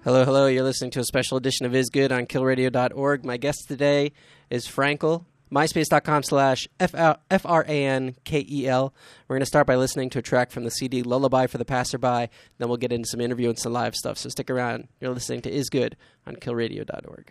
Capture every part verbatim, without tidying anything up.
Hello, hello. You're listening to a special edition of Is Good on kill radio dot org. My guest today is Frankel, myspace.com slash F-R-A-N-K-E-L. We're going to start by listening to a track from the C D Lullaby for the Passerby. Then we'll get into some interview and some live stuff. So stick around. You're listening to Is Good on kill radio dot org.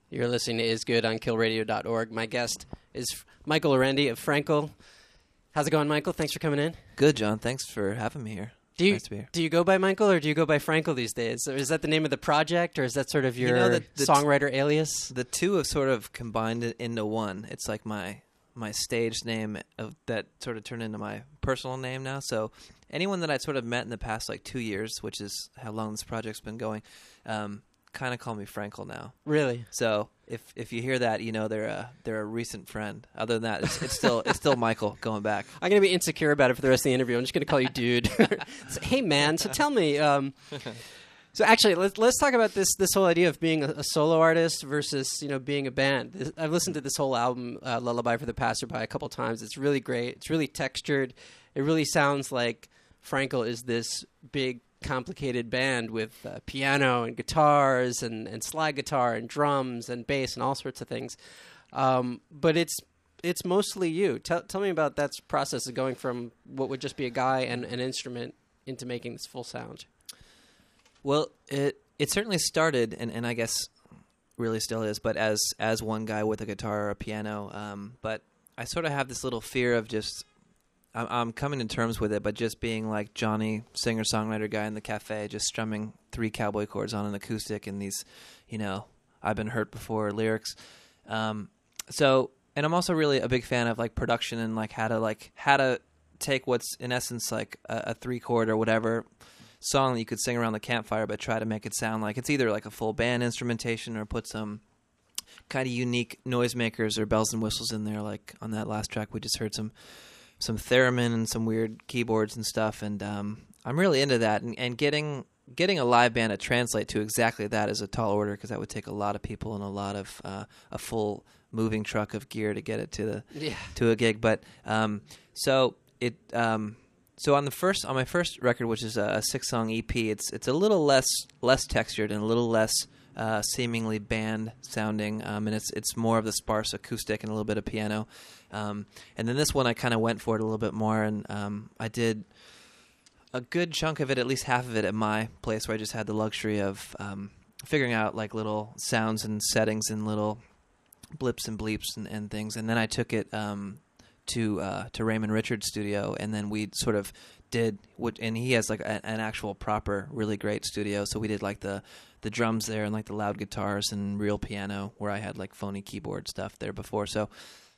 You're listening to Is Good on kill radio dot org. My guest is Michael Orendi of Frankel. How's it going, Michael? Thanks for coming in. Good, John. Thanks for having me here. Do you, nice to be here. Do you go by Michael or do you go by Frankel these days? Or is that the name of the project, or is that sort of your You know, the- the t- songwriter alias? The two have sort of combined it into one. It's like my my stage name of, that sort of turned into my personal name now. So anyone that I sort of met in the past like two years, which is how long this project's been going, um, kind of call me Frankel now. Really? So if if you hear that, you know they're a they're a recent friend. Other than that, it's, it's still it's still Michael going back. I'm going to be insecure about it for the rest of the interview. I'm just going to call you dude. So, hey, man, so tell me. Um, so actually, let's let's talk about this this whole idea of being a, a solo artist versus, you know, being a band. This, I've listened to this whole album, uh, Lullaby for the Passerby, a couple times. It's really great. It's really textured. It really sounds like Frankel is this big, complicated band with uh, piano and guitars and, and slide guitar and drums and bass and all sorts of things. Um, but it's it's mostly you. Tell tell me about that process of going from what would just be a guy and an instrument into making this full sound. Well, it it certainly started, and, and I guess really still is, but as as one guy with a guitar or a piano. Um, but I sort of have this little fear of just, I'm, I'm coming to terms with it, but just being like Johnny, singer-songwriter guy in the cafe, just strumming three cowboy chords on an acoustic and these, you know, I've been hurt before lyrics. Um, so, and I'm also really a big fan of like production and like how to like how to take what's in essence like a, a three chord or whatever song that you could sing around the campfire, but try to make it sound like it's either like a full band instrumentation or put some kind of unique noisemakers or bells and whistles in there. Like on that last track, we just heard some some theremin and some weird keyboards and stuff, and um, I'm really into that. And, and getting getting a live band to translate to exactly that is a tall order, because that would take a lot of people and a lot of uh, a full moving truck of gear to get it to the Yeah. to a gig. But um, so it. Um, So on the first, on my first record, which is a, a six-song E P, it's it's a little less less textured and a little less uh, seemingly band sounding, um, and it's it's more of the sparse acoustic and a little bit of piano. Um, and then this one, I kind of went for it a little bit more, and um, I did a good chunk of it, at least half of it, at my place, where I just had the luxury of um, figuring out like little sounds and settings and little blips and bleeps and, and things. And then I took it Um, to uh, to Raymond Richards' studio, and then we sort of did what, and he has like a, an actual proper, really great studio. So we did like the the drums there and like the loud guitars and real piano, where I had like phony keyboard stuff there before. So,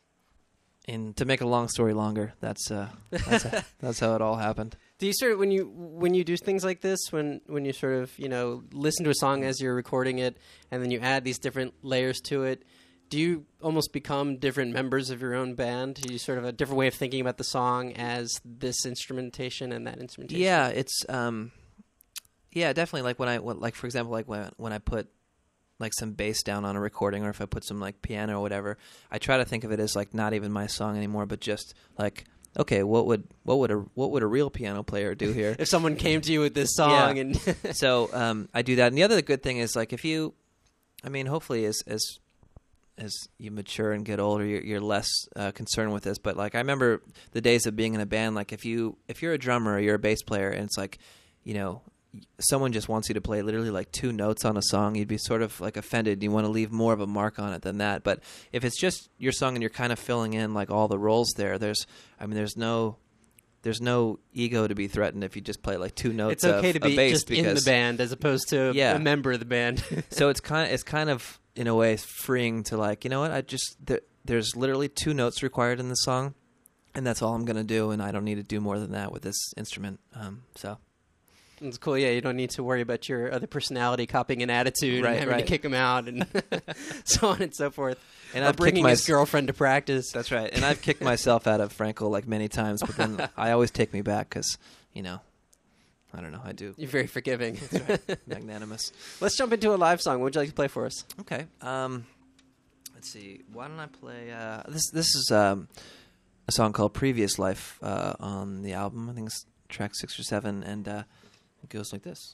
and to make a long story longer, that's uh, that's, that's how it all happened. Do you sort of, when you when you do things like this, when when you sort of, you know, listen to a song as you're recording it, and then you add these different layers to it, do you almost become different members of your own band? Do you sort of a different way of thinking about the song as this instrumentation and that instrumentation? Yeah, it's um, yeah, definitely. Like when I when, like for example, like when when I put like some bass down on a recording, or if I put some like piano or whatever, I try to think of it as like not even my song anymore, but just like, okay, what would what would a what would a real piano player do here? If someone came to you with this song, Yeah. and So um, I do that. And the other good thing is like if you, I mean, hopefully as as as you mature and get older, you're, you're less uh, concerned with this. But like I remember the days of being in a band. Like if you if you're a drummer or you're a bass player, and it's like, you know, someone just wants you to play literally like two notes on a song, you'd be sort of like offended. You want to leave more of a mark on it than that. But if it's just your song and you're kind of filling in like all the roles there, there's I mean there's no there's no ego to be threatened if you just play like two notes. it's okay of to be a bass just because, in the band as opposed to Yeah. a member of the band. So it's kind of it's kind of in a way freeing to like, you know what, I just there, there's literally two notes required in the song, and that's all I'm gonna do, and I don't need to do more than that with this instrument. Um, so. It's cool, yeah. You don't need to worry about your other personality copying an attitude Right, and having right. to kick him out and so on and so forth. And or I've bringing kicked my his girlfriend to practice. That's right. And I've kicked myself out of Frankel like many times, but then I always take me back because, you know, I don't know. I do. You're very forgiving. That's right. Magnanimous. Let's jump into a live song. What would you like to play for us? Okay. Um, let's see. Why don't I play? Uh, this this is um, a song called "Previous Life" uh, on the album. I think it's track six or seven, and uh, it goes like this.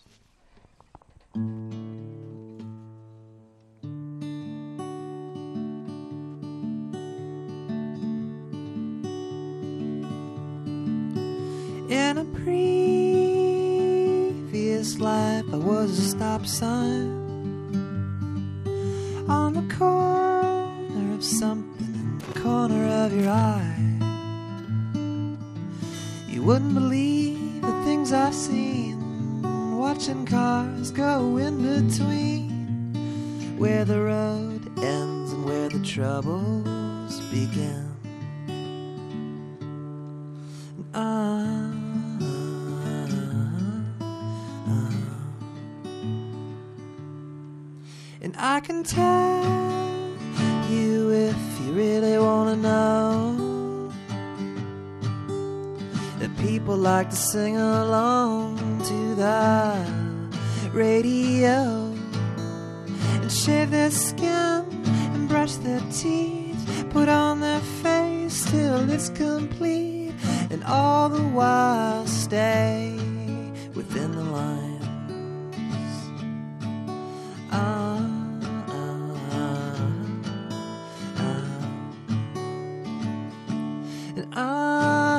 In a previous life, I was a stop sign. on the corner of something in the corner of your eye. You wouldn't believe the things I've seen, watching cars go in between, where the road ends and where the troubles begin. Uh, uh, and I can tell you if you really want to know that people like to sing along to the radio and shave their skin and brush their teeth, put on their face till it's complete, and all the while stay within the lines. Uh, uh, uh, and I,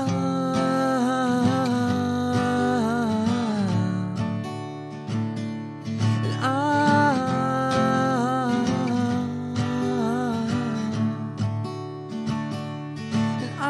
and I, and I.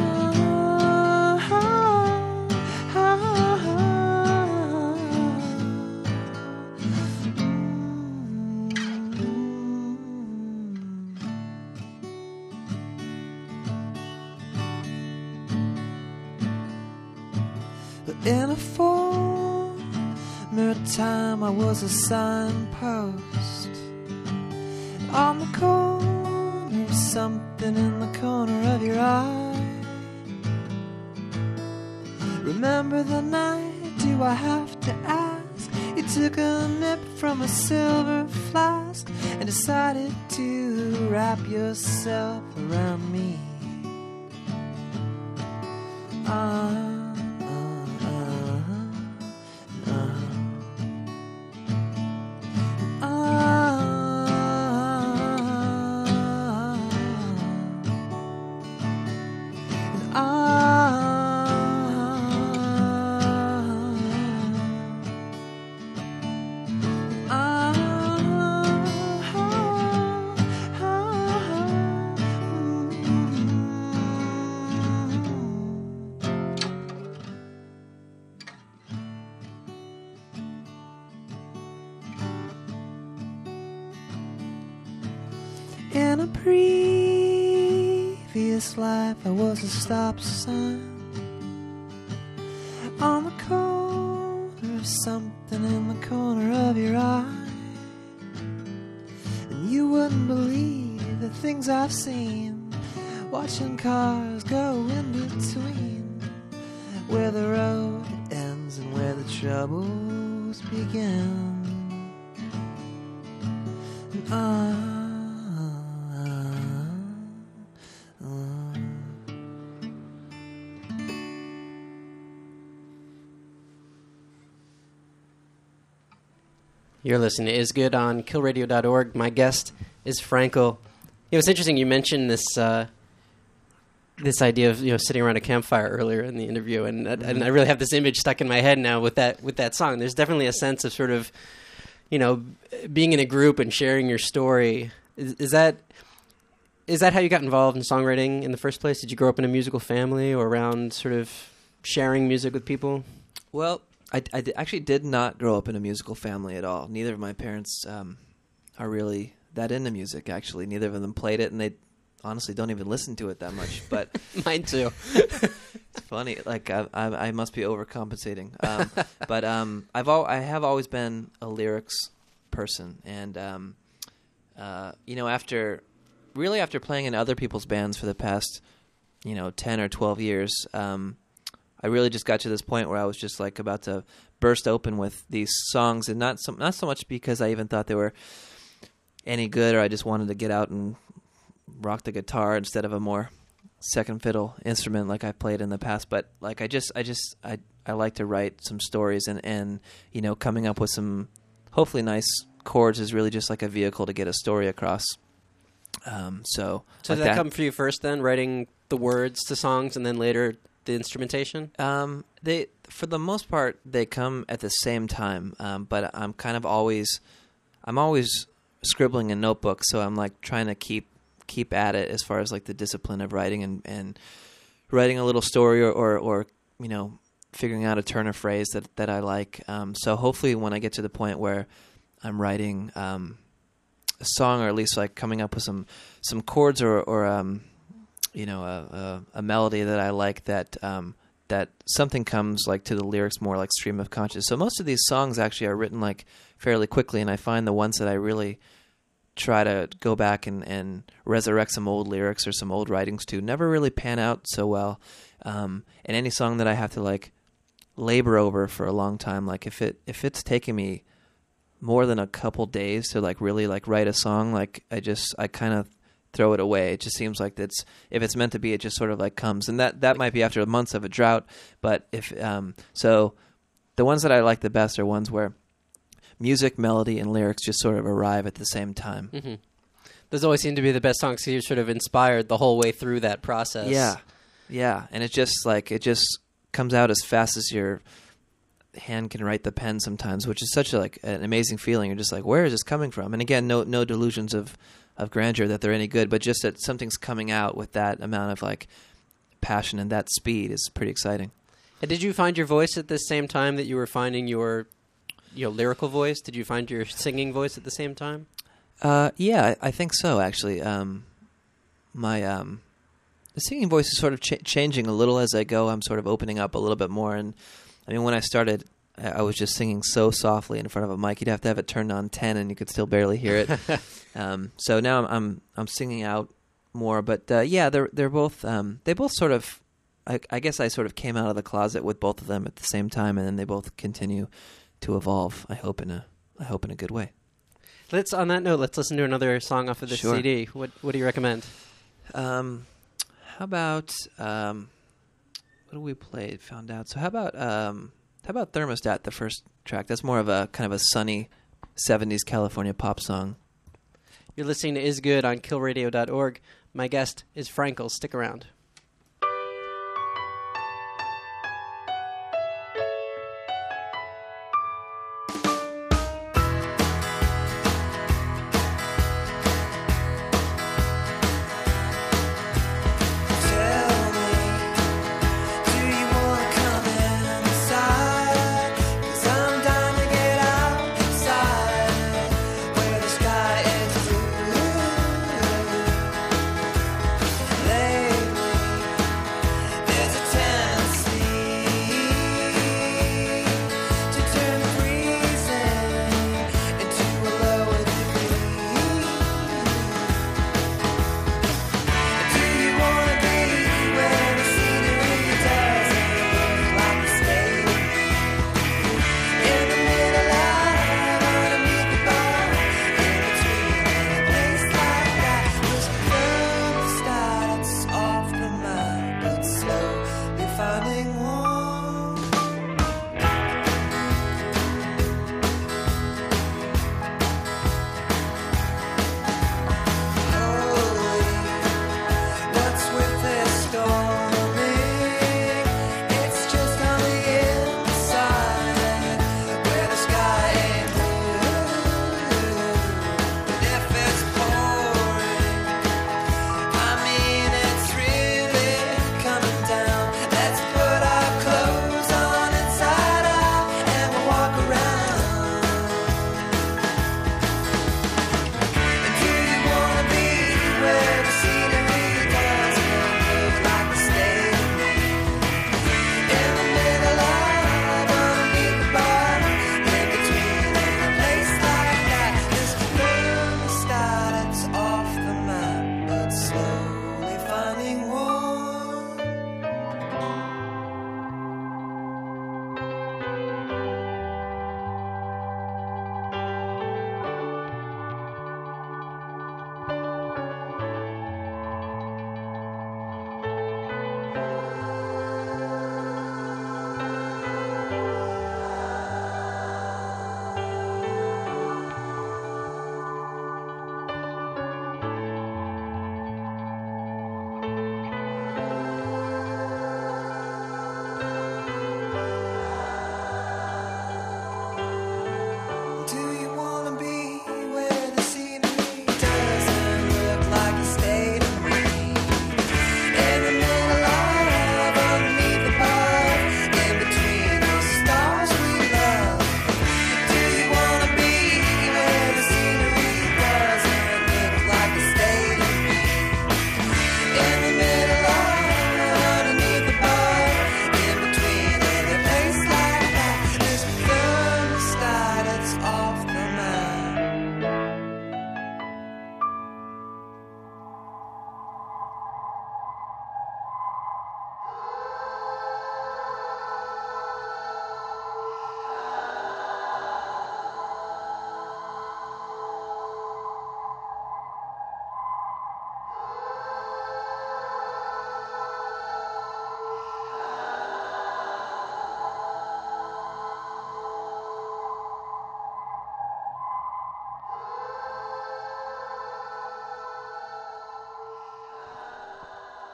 In a former time I was a signpost on the corner of something in the corner of your eye. Remember the night, do I have to ask? You took a nip from a silver flask and decided to wrap yourself around me. uh, In a previous life I was a stop sign on the corner of something in the corner of your eye. And you wouldn't believe the things I've seen, watching cars go in between, where the road ends and where the troubles begin. And I You're listening to Is Good on kill radio dot org. My guest is Frankel. It was interesting you mentioned this uh, this idea of you know sitting around a campfire earlier in the interview, and and I really have this image stuck in my head now with that with that song. There's definitely a sense of sort of you know being in a group and sharing your story. Is, is that is that how you got involved in songwriting in the first place? Did you grow up in a musical family or around sort of sharing music with people? Well, I, I d- actually did not grow up in a musical family at all. Neither of my parents um, are really that into music, actually. Neither of them played it, and they honestly don't even listen to it that much. But Mine too. It's funny. Like, I, I, I must be overcompensating. Um, but um, I've al- I have always been a lyrics person. And, um, uh, you know, after really after playing in other people's bands for the past, you know, ten or twelve years, um, I really just got to this point where I was just like about to burst open with these songs, and not so, not so much because I even thought they were any good, or I just wanted to get out and rock the guitar instead of a more second fiddle instrument like I played in the past. But like I just I just I I like to write some stories, and and you know coming up with some hopefully nice chords is really just like a vehicle to get a story across. Um, so So like did that, that come for you first then, writing the words to songs, and then later the instrumentation? Um, they, for the most part, they come at the same time. Um, but I'm kind of always, I'm always scribbling in notebooks, so I'm like trying to keep keep at it as far as like the discipline of writing and, and writing a little story or, or, or you know, figuring out a turn of phrase that, that I like. Um, so hopefully when I get to the point where I'm writing um, a song, or at least like coming up with some, some chords or, or um, you know, a, a, a melody that I like, that um, that something comes like to the lyrics more like stream of consciousness. So most of these songs actually are written like fairly quickly, and I find the ones that I really try to go back and, and resurrect some old lyrics or some old writings to never really pan out so well. Um, and any song that I have to like labor over for a long time, like if it if it's taking me more than a couple days to like really like write a song, like I just I kind of throw it away. It just seems like that's, if it's meant to be, it just sort of like comes, and that that might be after months of a drought. But if um, so, the ones that I like the best are ones where music, melody, and lyrics just sort of arrive at the same time. Mm-hmm. Those always seem to be the best songs because you're sort of inspired the whole way through that process. Yeah, yeah, and it just like it just comes out as fast as your hand can write the pen sometimes, which is such a, like an amazing feeling. You're just like, where is this coming from? And again, no no delusions of of grandeur that they're any good, but just that something's coming out with that amount of like passion and that speed is pretty exciting. And did you find your voice at the same time that you were finding your, you know, lyrical voice? Did you find your singing voice at the same time? Uh, yeah, I, I think so. Actually, um, my um, the singing voice is sort of ch- changing a little as I go. I'm sort of opening up a little bit more, and I mean, when I started, I was just singing so softly in front of a mic. You'd have to have it turned on ten, and you could still barely hear it. um, so now I'm, I'm I'm singing out more. But uh, yeah, they're they're both um, they both sort of. I, I guess I sort of came out of the closet with both of them at the same time, and then they both continue to evolve. I hope in a I hope in a good way. Let's on that note, let's listen to another song off of this Sure. C D. What what do you recommend? Um, how about um, what do we play? Found out. So how about um. How about Thermostat, the first track? That's more of a kind of a sunny seventies California pop song. You're listening to Is Good on kill radio dot org. My guest is Frankel. Stick around. Lately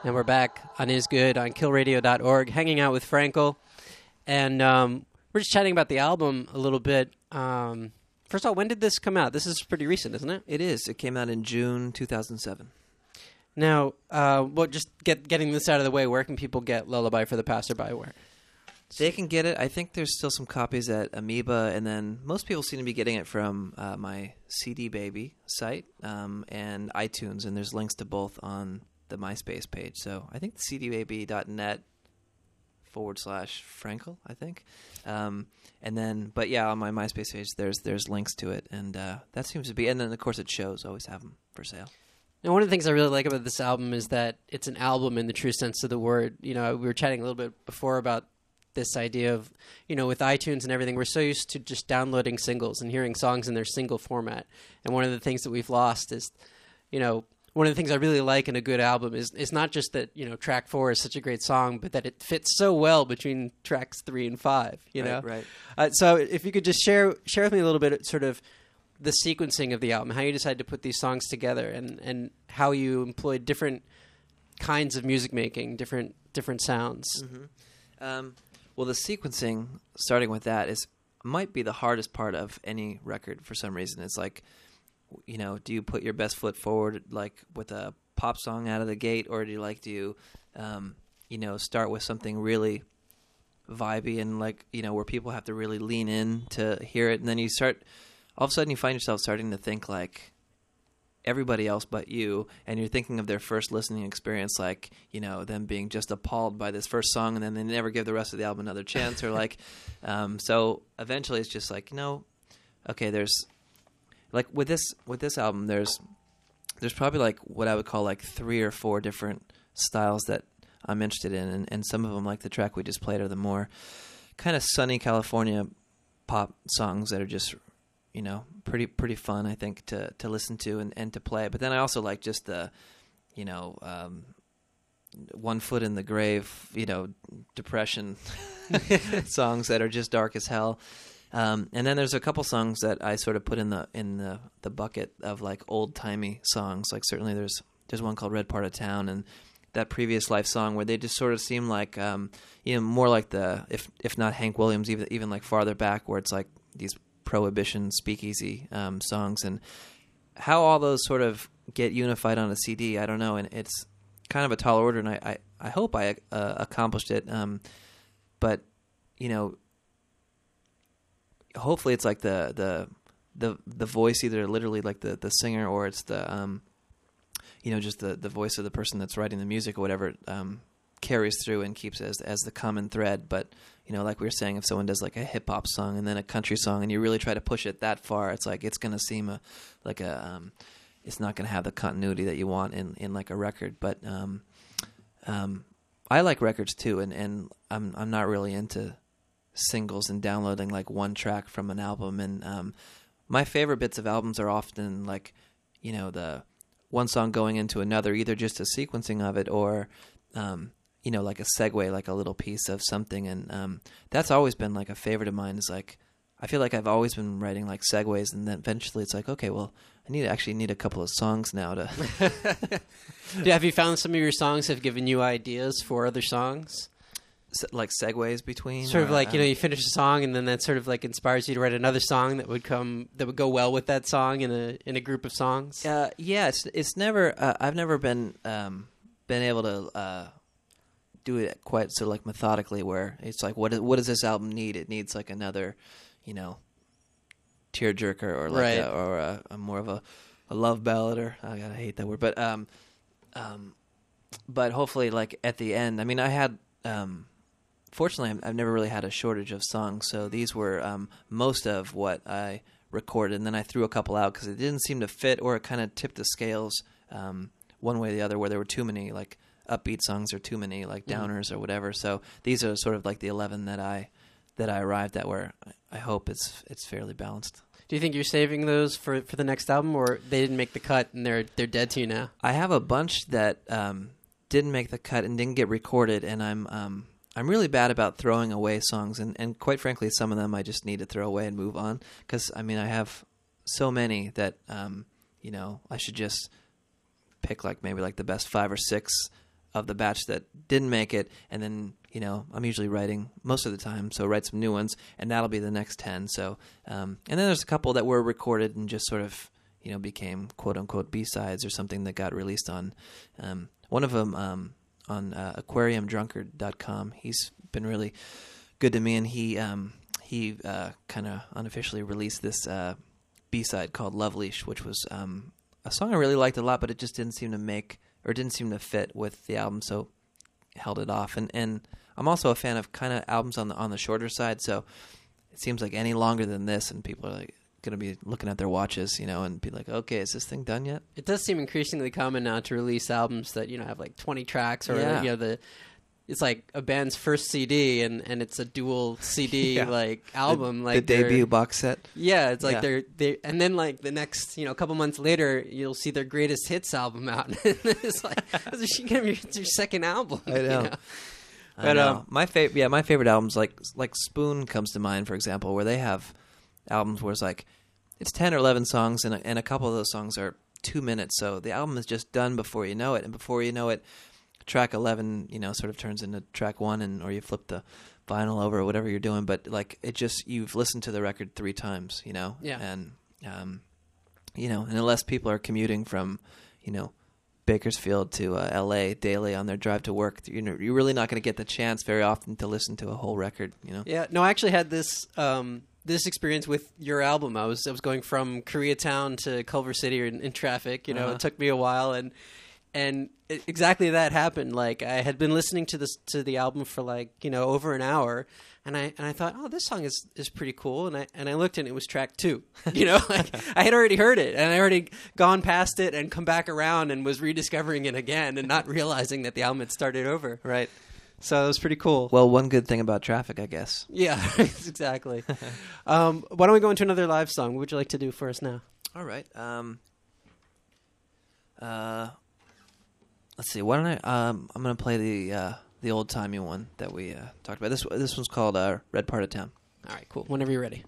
And we're back on Is Good on kill radio dot org, hanging out with Frankel. And um, we're just chatting about the album a little bit. Um, first of all, when did this come out? This is pretty recent, isn't it? It is. It came out in June two thousand seven. Now, uh, well, just get, getting this out of the way, where can people get Lullaby for the Passerby? Where? They can get it. I think there's still some copies at Amoeba, and then most people seem to be getting it from uh, my C D Baby site um, and iTunes, and there's links to both on the MySpace page. So I think c d baby dot net forward slash Frankel, I think. Um, and then, but yeah, on my MySpace page, there's there's links to it, and uh, that seems to be. And then, of course, at shows, always have them for sale. Now, one of the things I really like about this album is that it's an album in the true sense of the word. You know, we were chatting a little bit before about this idea of, you know, with iTunes and everything, we're so used to just downloading singles and hearing songs in their single format. And one of the things that we've lost is, you know, one of the things I really like in a good album is is not just that, you know, track four is such a great song, but that it fits so well between tracks three and five, you know? Right, right. Uh, so if you could just share share with me a little bit sort of the sequencing of the album, how you decided to put these songs together, and, and how you employed different kinds of music making, different different sounds. Mm-hmm. Um, well, the sequencing, starting with that, is might be the hardest part of any record for some reason. It's like, you know, do you put your best foot forward, like with a pop song out of the gate, or do you like to, um, you know, start with something really vibey and like, you know, where people have to really lean in to hear it, and then you start, all of a sudden you find yourself starting to think like everybody else but you, and you're thinking of their first listening experience, like, you know, them being just appalled by this first song, and then they never give the rest of the album another chance, or like, um, so eventually it's just like, you know, okay, there's, like with this with this album, there's there's probably like what I would call like three or four different styles that I'm interested in, and, and some of them, like the track we just played, are the more kind of sunny California pop songs that are just, you know, pretty pretty fun, I think, to to listen to and, and to play. But then I also like just the, you know, um, one foot in the grave, you know, depression songs that are just dark as hell. Um, and then there's a couple songs that I sort of put in the in the, the bucket of like old timey songs. Like certainly there's there's one called Red Part of Town, and that Previous Life song, where they just sort of seem like um, you know, more like the, if if not Hank Williams, even even like farther back, where it's like these Prohibition speakeasy um, songs, and how all those sort of get unified on a C D, I don't know, and it's kind of a tall order, and I I, I hope I uh, accomplished it, um, but you know, hopefully it's like the the the the voice, either literally like the the singer, or it's the um you know, just the the voice of the person that's writing the music or whatever, um carries through and keeps it as as the common thread. But you know, like we were saying, if someone does like a hip hop song and then a country song, and you really try to push it that far, it's like it's gonna seem a like a um it's not gonna have the continuity that you want in in like a record. But um um I like records too, and and I'm I'm not really into singles and downloading like one track from an album. And um my favorite bits of albums are often like, you know, the one song going into another, either just a sequencing of it, or um you know, like a segue, like a little piece of something. And um that's always been like a favorite of mine, is like, I feel like I've always been writing like segues, and then eventually it's like, okay, well, I need actually need a couple of songs now to Yeah, have you found some of your songs have given you ideas for other songs? like segues between, Sort of or, like, you know, um, you finish a song and then that sort of like inspires you to write another song that would come that would go well with that song in a in a group of songs. Uh, yeah, it's it's never. Uh, I've never been um, been able to uh, do it quite so like methodically, where it's like, what is, what does this album need? It needs like another, you know, tearjerker, or like Right. a, or a, a more of a, a love ballad, or I gotta hate that word, but um, um, but hopefully like at the end. I mean, I had um. Fortunately, I've never really had a shortage of songs, so these were um, most of what I recorded, and then I threw a couple out because it didn't seem to fit, or it kind of tipped the scales um, one way or the other, where there were too many like upbeat songs or too many like downers mm-hmm. or whatever. So these are sort of like the eleven that I that I arrived at, where I hope it's it's fairly balanced. Do you think you're saving those for, for the next album, or they didn't make the cut and they're they're dead to you now? I have a bunch that um, didn't make the cut and didn't get recorded, and I'm um, I'm really bad about throwing away songs, and, and quite frankly, some of them I just need to throw away and move on, because, I mean, I have so many that, um, you know, I should just pick like maybe like the best five or six of the batch that didn't make it, and then you know I'm usually writing most of the time, so write some new ones, and that'll be the next ten. So um, and then there's a couple that were recorded and just sort of you know became quote unquote B-sides or something that got released on um, one of them um, on uh, aquarium drunkard dot com. He's been really good to me, and he um, he uh, kind of unofficially released this uh, B-side called Love Leash, which was um, a song I really liked a lot, but it just didn't seem to make or didn't seem to fit with the album, so held it off. And and I'm also a fan of kind of albums on the on the shorter side, so it seems like any longer than this, and people are like going to be looking at their watches, you know, and be like, okay, is this thing done yet? It does seem increasingly common now to release albums that you know have like twenty tracks, or Yeah. you know the. It's like a band's first C D, and, and it's a dual C D Yeah. like album, the, like the they're- debut box set. Yeah, it's like Yeah. they're they, and then like the next you know couple months later, you'll see their greatest hits album out. It's like this is gonna be your second album. I know. you know? I But, know. um, my favorite, yeah, my favorite albums like like Spoon comes to mind, for example, where they have albums where it's like it's ten or eleven songs, and a, and a couple of those songs are two minutes. So the album is just done before you know it, and before you know it, track eleven, you know, sort of turns into track one, and or you flip the vinyl over or whatever you're doing. But like it just you've listened to the record three times, you know, Yeah. and um, you know, and unless people are commuting from, you know, Bakersfield to uh, L A daily on their drive to work, you know, you're really not going to get the chance very often to listen to a whole record, you know. Yeah, no, I actually had this um, this experience with your album. I was I was going from Koreatown to Culver City in, in traffic. You know, Uh-huh. it took me a while, and and it, exactly that happened. Like I had been listening to this to the album for like you know over an hour, and I and I thought, oh, this song is, is pretty cool, and I and I looked and it was track two. You know, like I had already heard it, and I already gone past it and come back around and was rediscovering it again, and not realizing that the album had started over. Right. So it was pretty cool. Well, one good thing about traffic, I guess. Yeah, exactly. um, why don't we go into another live song? What would you like to do for us now? All right. Um, uh, let's see. Why don't I? Um, I'm gonna play the uh, the old timey one that we uh, talked about. This this one's called uh, "Red Part of Town." All right, cool. Whenever you're ready.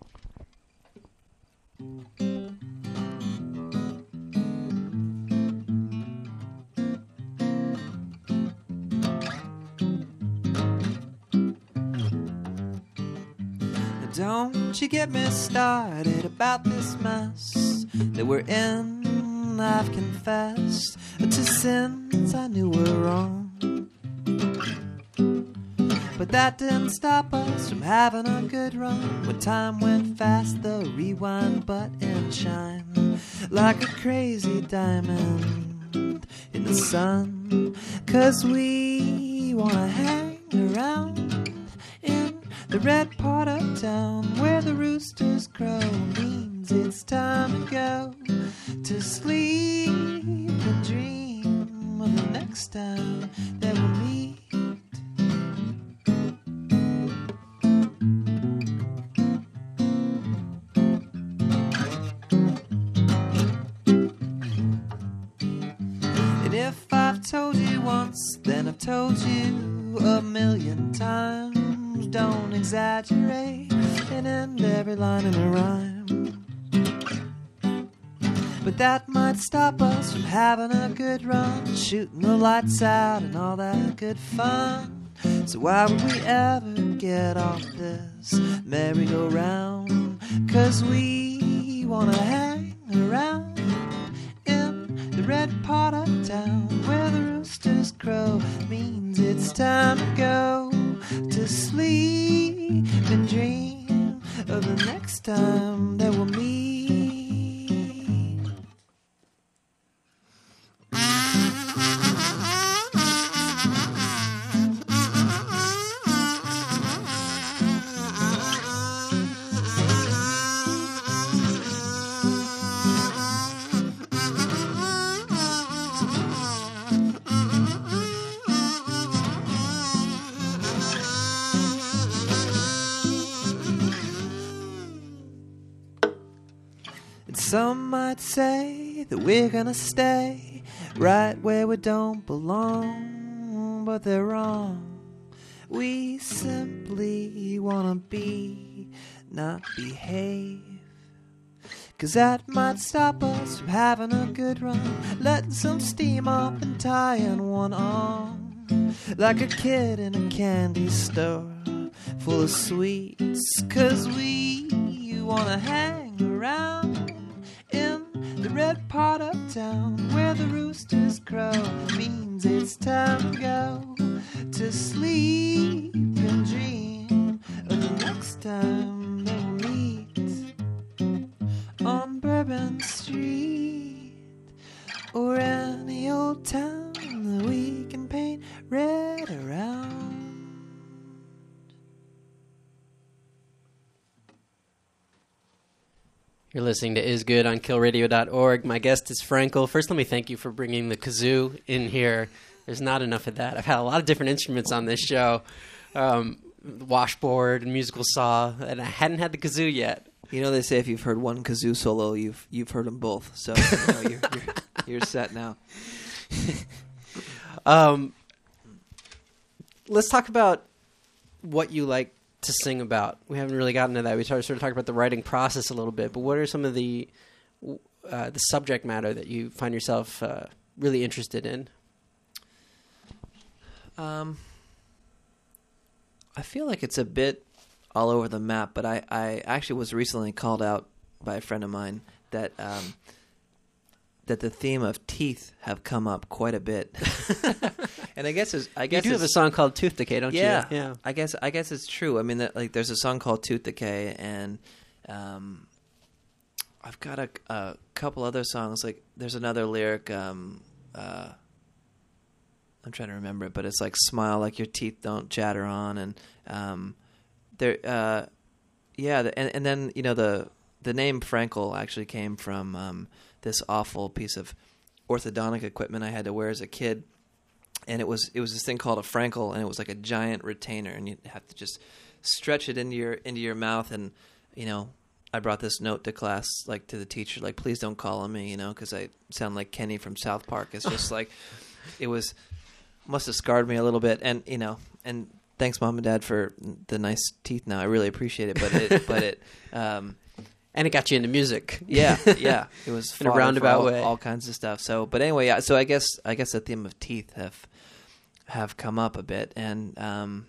Don't you get me started about this mess that we're in. I've confessed to sins I knew were wrong, but that didn't stop us from having a good run. When time went fast, the rewind button shined like a crazy diamond in the sun. 'Cause we wanna hang around in the red part of town where the roosters crow. Means it's time to go to sleep and dream of the next time that we'll meet. And if I've told you once, then I've told you a million times. Don't exaggerate and end every line in a rhyme. But that might stop us from having a good run, shooting the lights out and all that good fun. So why would we ever get off this merry-go-round? 'Cause we wanna hang around in the red part of town where the roosters crow. Means it's time to go to sleep and dream of the next time that we'll meet. Some might say that we're gonna stay right where we don't belong, but they're wrong. We simply wanna be, not behave. 'Cause that might stop us from having a good run, letting some steam off and tying one on. like a kid in a candy store full of sweets. 'Cause we wanna hang around in the red part of town where the roosters crow. Means it's time to go to sleep and dream of the next time that we'll meet on Bourbon Street or any old town that we can paint red around. You're listening to Is Good on kill radio dot org. My guest is Frankel. First, let me thank you for bringing the kazoo in here. There's not enough of that. I've had a lot of different instruments on this show. Um, washboard and musical saw, and I hadn't had the kazoo yet. You know, they say if you've heard one kazoo solo, you've you've heard them both. So you know, you're, you're, you're set now. um, let's talk about what you like to sing about. We haven't really gotten to that. We started sort of talking about the writing process a little bit, but what are some of the uh, the subject matter that you find yourself uh, really interested in? Um, I feel like it's a bit all over the map, but I, I actually was recently called out by a friend of mine that um, that the theme of teeth have come up quite a bit. And I guess it's, I guess you do have a song called Tooth Decay, don't yeah, you? Yeah. I guess I guess it's true. I mean, that, like, there's a song called Tooth Decay, and um, I've got a, a couple other songs. Like, there's another lyric. Um, uh, I'm trying to remember it, but it's like "Smile like your teeth don't chatter on," and um, there, uh, yeah, the, and and then you know the the name Frankel actually came from um, this awful piece of orthodontic equipment I had to wear as a kid. And it was it was this thing called a Frankel, and it was like a giant retainer, and you'd have to just stretch it into your into your mouth. And you know, I brought this note to class, like to the teacher, like, please don't call on me, you know, because I sound like Kenny from South Park. It's just like it was must have scarred me a little bit. And you know, and thanks, Mom and Dad, for the nice teeth. Now I really appreciate it, but it but it. Um, And it got you into music. Yeah, yeah. It was in a roundabout all, way, all kinds of stuff. So, but anyway, yeah. So I guess I guess the theme of teeth have have come up a bit, and um,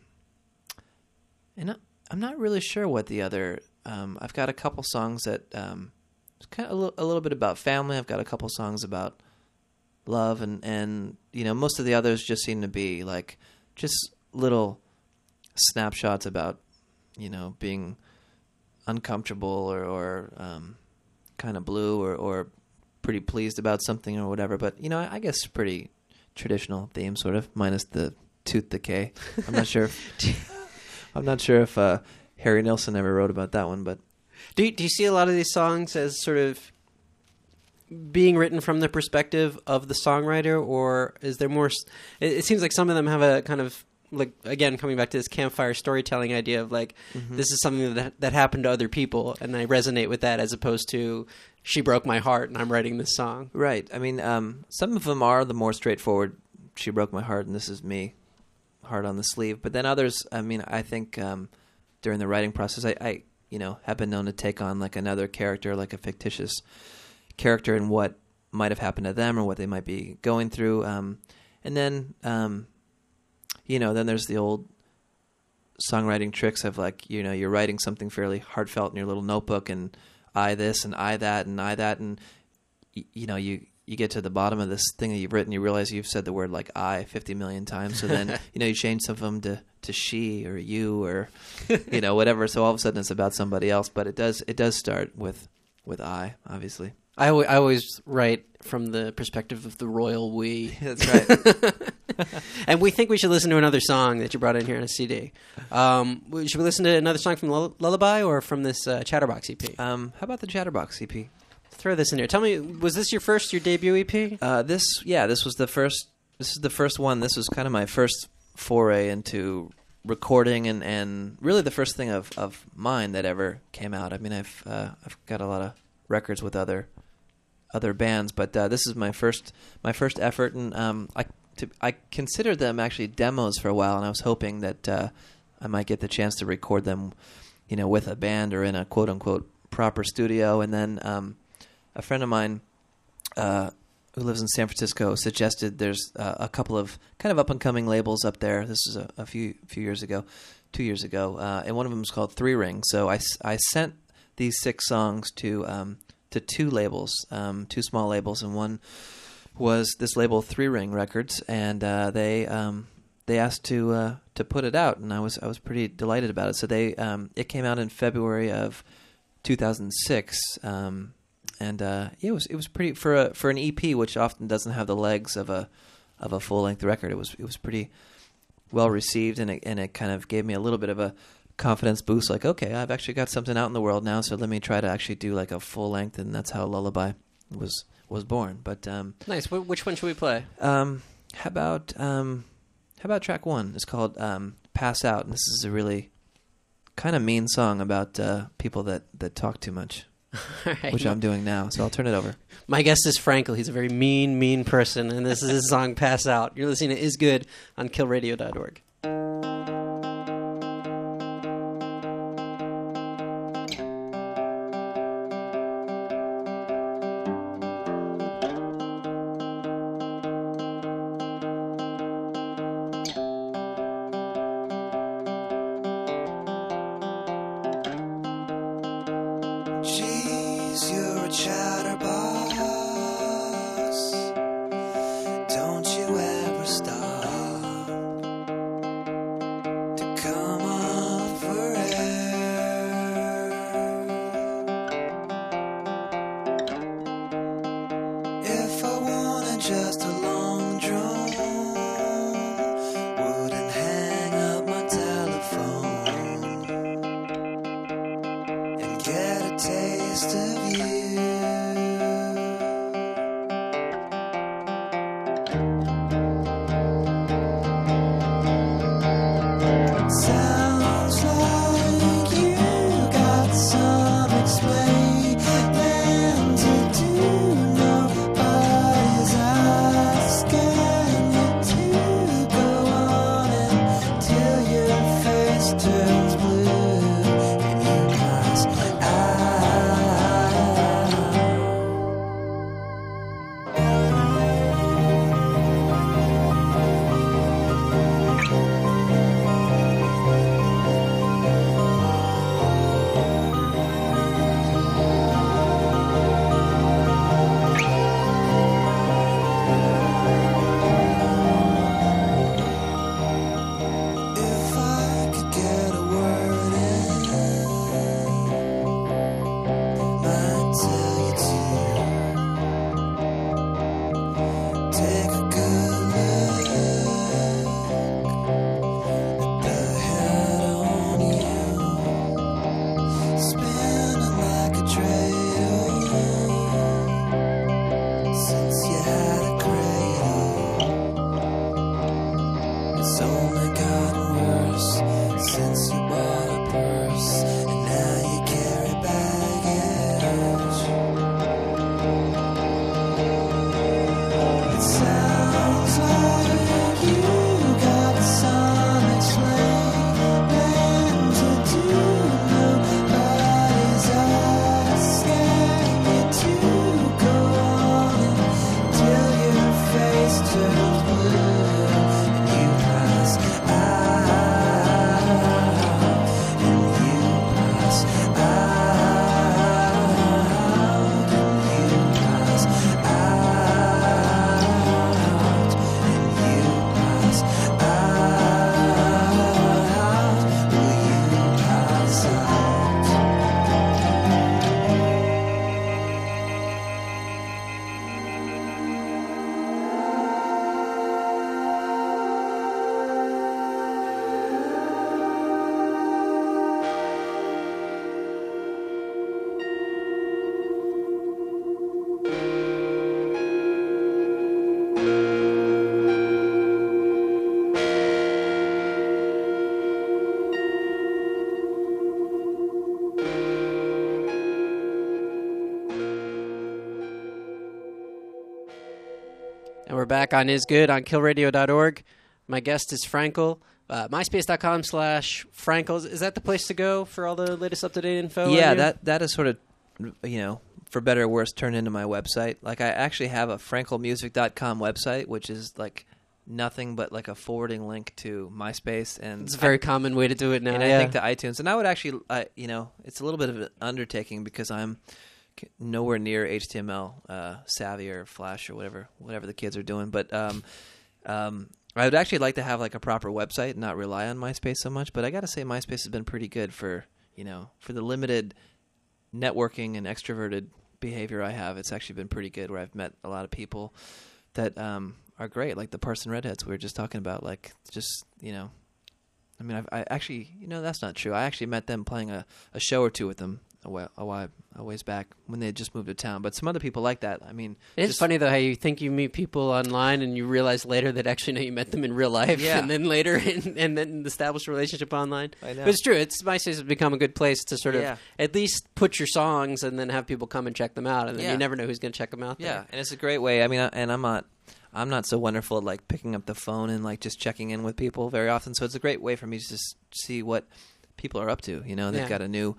and I'm not really sure what the other. Um, I've got a couple songs that um, it's kind of a little, a little bit about family. I've got a couple songs about love, and and you know, most of the others just seem to be like just little snapshots about, you know, being uncomfortable or, or um, kind of blue or, or pretty pleased about something or whatever. But, you know, I, I guess pretty traditional theme, sort of, minus the tooth decay. I'm not sure if, I'm not sure if uh, Harry Nilsson ever wrote about that one. But do you, do you see a lot of these songs as sort of being written from the perspective of the songwriter, or is there more? It, it seems like some of them have a kind of, like, again, coming back to this campfire storytelling idea of like, mm-hmm. this is something that that happened to other people, and I resonate with that, as opposed to she broke my heart and I'm writing this song. Right. I mean, um, some of them are the more straightforward, she broke my heart and this is me, heart on the sleeve. But then others, I mean, I think um, during the writing process, I, I, you know, have been known to take on like another character, like a fictitious character, and what might have happened to them or what they might be going through. Um, and then... Um, You know, then there's the old songwriting tricks of like, you know, you're writing something fairly heartfelt in your little notebook, and I this and I that and I that, and y- you know, you you get to the bottom of this thing that you've written, you realize you've said the word like I fifty million times. So then, you know, you change some of them to, to she or you or, you know, whatever. So all of a sudden it's about somebody else. But it does it does start with with I, obviously. I, w- I always write from the perspective of the royal we. That's right. And we think we should listen to another song that you brought in here on a C D. Um, should we listen to another song from Lull- Lullaby or from this uh, Chatterbox E P? Um, how about the Chatterbox E P? Throw this in here. Tell me, was this your first, your debut E P? Uh, this, yeah, this was the first. This is the first one. This was kind of my first foray into recording, and, and really the first thing of, of mine that ever came out. I mean, I've uh, I've got a lot of records with other other bands, but uh, this is my first my first effort, and um, I to, I considered them actually demos for a while, and I was hoping that uh, I might get the chance to record them, you know, with a band or in a quote unquote proper studio. And then um, a friend of mine, uh, who lives in San Francisco, suggested there's uh, a couple of kind of up and coming labels up there. This is a, a few few years ago, two years ago, uh, and one of them is called Three Ring. So I, I sent these six songs to um, to two labels, um, two small labels, and one was this label Three Ring Records, and uh, they um, they asked to uh, to put it out, and I was I was pretty delighted about it. So they um, it came out in February of two thousand six. Um, And uh, yeah, it was it was pretty for a for an E P, which often doesn't have the legs of a of a full length record. It was it was pretty well received, and it and it kind of gave me a little bit of a confidence boost. Like, okay, I've actually got something out in the world now, so let me try to actually do like a full length, and that's how Lullaby was was born. But um, Nice. Wh- which one should we play? um, how about um, how about track one? It's called um, "Pass Out," and this is a really kind of mean song about uh, people that that talk too much. All right. Which I'm doing now, so I'll turn it over. My guest is Frankel. He's a very mean, mean person, and this is his song "Pass Out." You're listening to Is Good on kill radio dot org. Jeez, you're a chatterbox. Don't you ever stop to come up for air. If I wanted just a long drone, wouldn't hang up my telephone and get a taste of you. Sounds like you got some explaining to do. Nobody's asking you to go on until your face turns blue and you pass out. If I could get a word in, might tell you to take a good look at the head on you, spinning like a dreidel since you had a cradle. It's only gotten worse since you bought a purse, and now you carry baggage. It sounds like you got some explaining to do. Nobody's asking you to go on until your face turns blue and you pass out, and you pass out, and you pass out, and you pass out. Will you pass out? And we're back on Is Good on kill radio dot org. My guest is Frankel. Uh, MySpace.com slash Frankel. Is that the place to go for all the latest up-to-date info? on yeah, you? that that is sort of, you know, for better or worse, turned into my website. Like I actually have a frankel music dot com website, which is like nothing but like a forwarding link to MySpace, and It's a very I, common way to do it now. and yeah. I think to iTunes. And I would actually, I, you know, it's a little bit of an undertaking because I'm c- nowhere near H T M L uh, savvy or Flash or whatever, whatever the kids are doing. But um, um, I would actually like to have like a proper website and not rely on MySpace so much. But I got to say, MySpace has been pretty good for, you know, for the limited networking and extroverted behavior I have. It's actually been pretty good, where I've met a lot of people that um, are great, like the Parson Redheads we were just talking about. Like, just, you know, I mean, I've, I actually, you know, that's not true. I actually met them playing a, a show or two with them a while, a while, a ways back when they had just moved to town. But some other people like that. I mean, It's just- funny though how you think you meet people online and you realize later that actually no, you met them in real life, Yeah. and then later in, and then establish a relationship online. I know. But it's true. It's MySpace has become a good place to sort of Yeah. at least put your songs and then have people come and check them out, and then Yeah. you never know who's going to check them out. Yeah, there. and it's a great way. I mean, I- and I'm not, I'm not so wonderful at like picking up the phone and like just checking in with people very often. So it's a great way for me to just see what people are up to. You know, they've Yeah. got a new,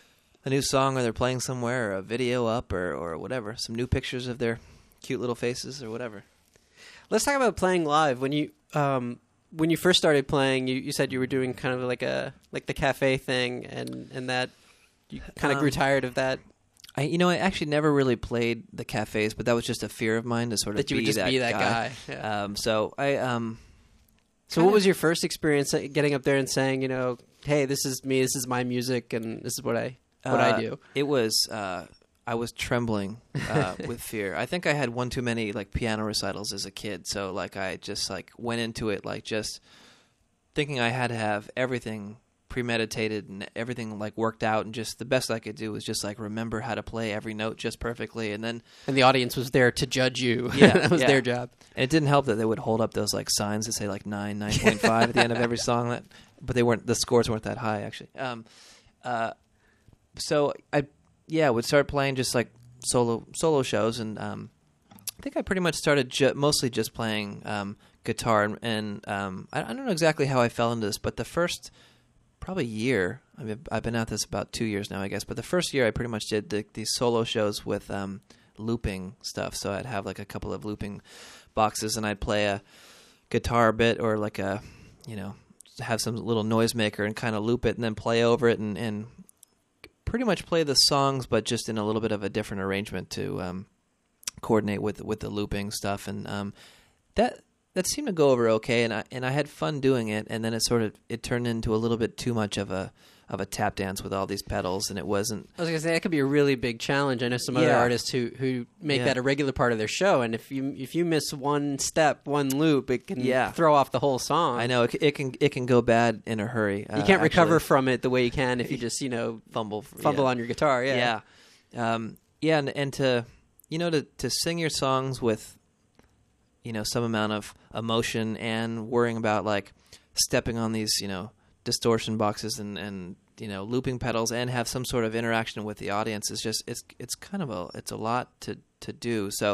a new song, or they're playing somewhere, or a video up, or or whatever. Some new pictures of their cute little faces, or whatever. Let's talk about playing live. When you um, when you first started playing, you, you said you were doing kind of like a like the cafe thing, and, and that you kind of Um, grew tired of that. I, you know, I actually never really played the cafes, but that was just a fear of mine to sort of That you be would just that be that guy. guy. Yeah. Um, so I um. So kinda- what was your first experience uh, getting up there and saying, you know, hey, this is me, this is my music, and this is what I what Uh, I do? It was uh, I was trembling uh, with fear. I think I had one too many like piano recitals as a kid, so like I just like went into it like just thinking I had to have everything premeditated and everything like worked out, and just the best I could do was just like remember how to play every note just perfectly, and then And the audience was there to judge you. Yeah, that was yeah. their job. and it didn't help that they would hold up those like signs that say like nine, nine point five at the end of every song. That, but they weren't. The scores weren't that high actually. Um, uh, so I, yeah, would start playing just like solo solo shows, and um, I think I pretty much started ju- mostly just playing um, guitar, and, and um, I, I don't know exactly how I fell into this, but the first probably year. I mean, I've been at this about two years now, I guess. But the first year, I pretty much did the, these solo shows with um, looping stuff. So I'd have like a couple of looping boxes, and I'd play a guitar bit or like a, you know, have some little noisemaker and kind of loop it, and then play over it, and, and pretty much play the songs, but just in a little bit of a different arrangement to um, coordinate with with the looping stuff. And um, that. That seemed to go over okay, and I and I had fun doing it. And then it sort of it turned into a little bit too much of a of a tap dance with all these pedals, and it wasn't. I was going to say that could be a really big challenge. I know some other Yeah. artists who, who make Yeah. that a regular part of their show, and if you if you miss one step, one loop, it can Yeah. throw off the whole song. I know it, c- it can it can go bad in a hurry. You can't uh, recover actually. from it the way you can if you just you know fumble fumble yeah. on your guitar. Yeah. Yeah, um, yeah, and, and to you know to to sing your songs with you know some amount of emotion and worrying about like stepping on these you know distortion boxes and and you know looping pedals and have some sort of interaction with the audience is just it's it's kind of a it's a lot to to do. So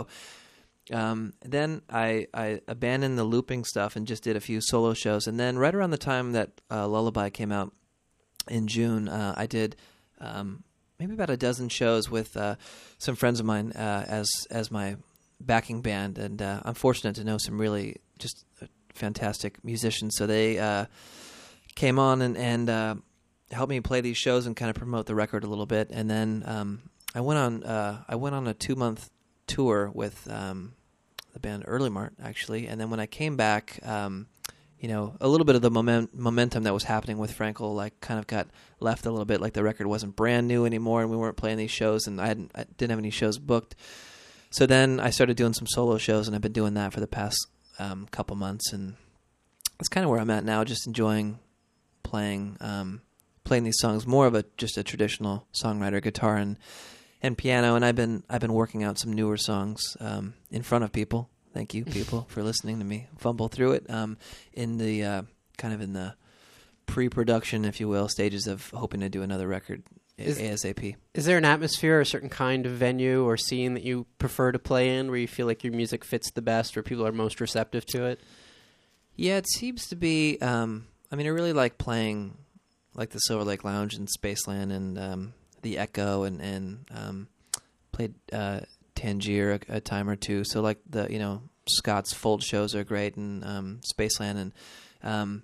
um, then I I abandoned the looping stuff and just did a few solo shows, and then right around the time that uh, Lullaby came out in June, uh, I did um, maybe about a dozen shows with uh, some friends of mine uh, as as my backing band, and uh, I'm fortunate to know some really just fantastic musicians. So they uh, came on and, and uh, helped me play these shows and kind of promote the record a little bit. And then um, I went on uh, I went on a two month tour with um, the band Early Mart actually. And then when I came back, um, you know, a little bit of the moment, momentum that was happening with Frankel, like, kind of got left a little bit. Like the record wasn't brand new anymore, and we weren't playing these shows, and I hadn't I didn't have any shows booked. So then I started doing some solo shows, and I've been doing that for the past um, couple months, and that's kind of where I'm at now, just enjoying playing um, playing these songs, more of a just a traditional songwriter, guitar and and piano. And I've been I've been working out some newer songs um, in front of people. Thank you, people, for listening to me fumble through it. Um, in the uh, kind of in the pre-production, if you will, stages of hoping to do another record Is- ASAP. Is there an atmosphere, or a certain kind of venue or scene that you prefer to play in, where you feel like your music fits the best, where people are most receptive to it? Yeah, it seems to be. Um, I mean, I really like playing, like the Silver Lake Lounge and Spaceland and um, the Echo, and and um, played uh, Tangier a, a time or two. So like the you know Scott's Fold shows are great, and um, Spaceland, and um,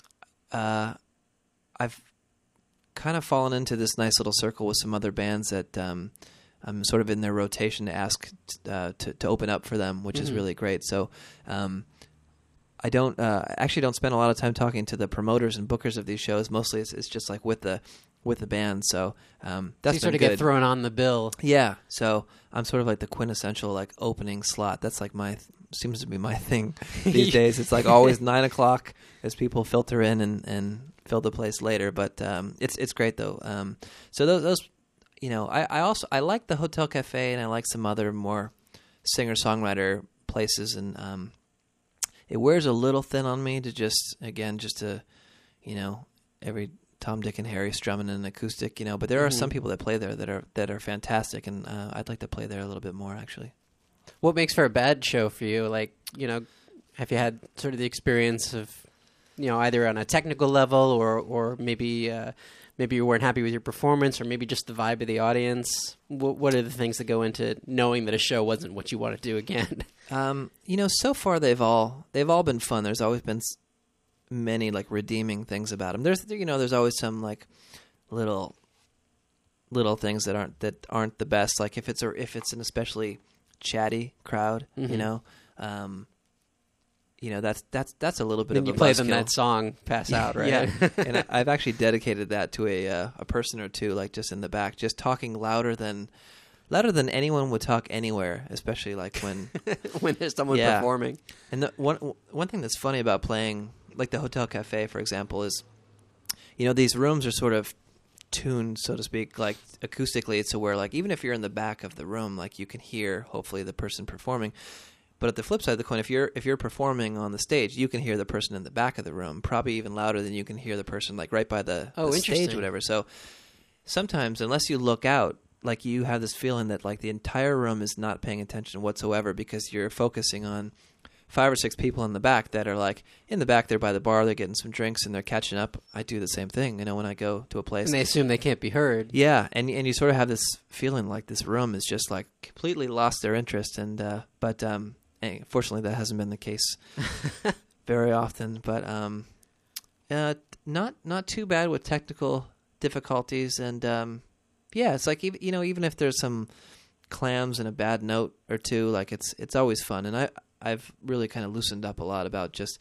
uh, I've kind of fallen into this nice little circle with some other bands that um, I'm sort of in their rotation to ask uh, to to open up for them, which mm-hmm. is really great. So. Um, I don't uh, actually don't spend a lot of time talking to the promoters and bookers of these shows. Mostly, it's, it's just like with the with the band. So um, that's so you sort of good. get thrown on the bill. Yeah. So I'm sort of like the quintessential like opening slot. That's like my th- seems to be my thing these days. It's like always nine o'clock as people filter in and, and fill the place later. But um, it's it's great though. Um, so those, those you know I, I also I like the Hotel Cafe, and I like some other more singer songwriter places, and um, it wears a little thin on me to just, again, just to, you know, every Tom, Dick, and Harry strumming an acoustic, you know. But there mm-hmm. are some people that play there that are that are fantastic, and uh, I'd like to play there a little bit more, actually. What makes for a bad show for you? Like, you know, have you had sort of the experience of, you know, either on a technical level or or maybe uh, maybe you weren't happy with your performance, or maybe just the vibe of the audience? What, what are the things that go into knowing that a show wasn't what you want to do again? Um, you know, so far they've all they've all been fun. There's always been s- many like redeeming things about them. There's you know there's always some like little little things that aren't that aren't the best. Like if it's a if it's an especially chatty crowd, mm-hmm. you know, um, you know that's that's that's a little bit. Then of you a play buzzkill. them that song, pass out, right? Yeah, and I, I've actually dedicated that to a uh, a person or two, like just in the back, just talking louder than. Louder than anyone would talk anywhere, especially like when when there's someone yeah. performing. And the one one thing that's funny about playing, like the Hotel Cafe, for example, is, you know, these rooms are sort of tuned, so to speak, like acoustically, to where like even if you're in the back of the room, like you can hear hopefully the person performing. But at the flip side of the coin, if you're if you're performing on the stage, you can hear the person in the back of the room, probably even louder than you can hear the person like right by the, oh, the stage, or whatever. So sometimes, unless you look out, like you have this feeling that like the entire room is not paying attention whatsoever because you're focusing on five or six people in the back that are like in the back. They're by the bar, they're getting some drinks and they're catching up. I do the same thing, you know, when I go to a place. And they assume they can't be heard. Yeah, and and you sort of have this feeling like this room is just like completely lost their interest. And uh, but um, hey, fortunately that hasn't been the case very often. But um, uh, not not too bad with technical difficulties. And um, yeah, it's like, you know, even if there's some clams and a bad note or two, like it's it's always fun. And I I've really kind of loosened up a lot about just,